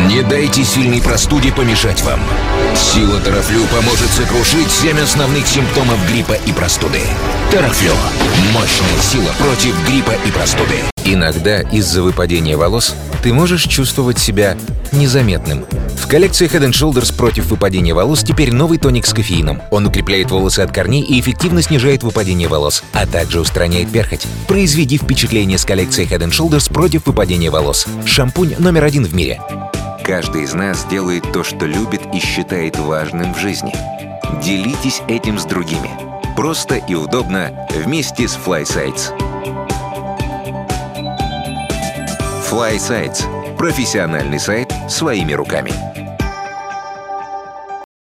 Не дайте сильной простуде помешать вам. Сила Тарафлю поможет сокрушить 7 основных симптомов гриппа и простуды. Тарафлю – мощная сила против гриппа и простуды. Иногда из-за выпадения волос ты можешь чувствовать себя незаметным. В коллекции Head & Shoulders против выпадения волос теперь новый тоник с кофеином. Он укрепляет волосы от корней и эффективно снижает выпадение волос, а также устраняет перхоть. Произведи впечатление с коллекцией Head & Shoulders против выпадения волос. Шампунь номер 1 в мире. Каждый из нас делает то, что любит и считает важным в жизни. Делитесь этим с другими. Просто и удобно вместе с FlySites. FlySites – профессиональный сайт своими руками.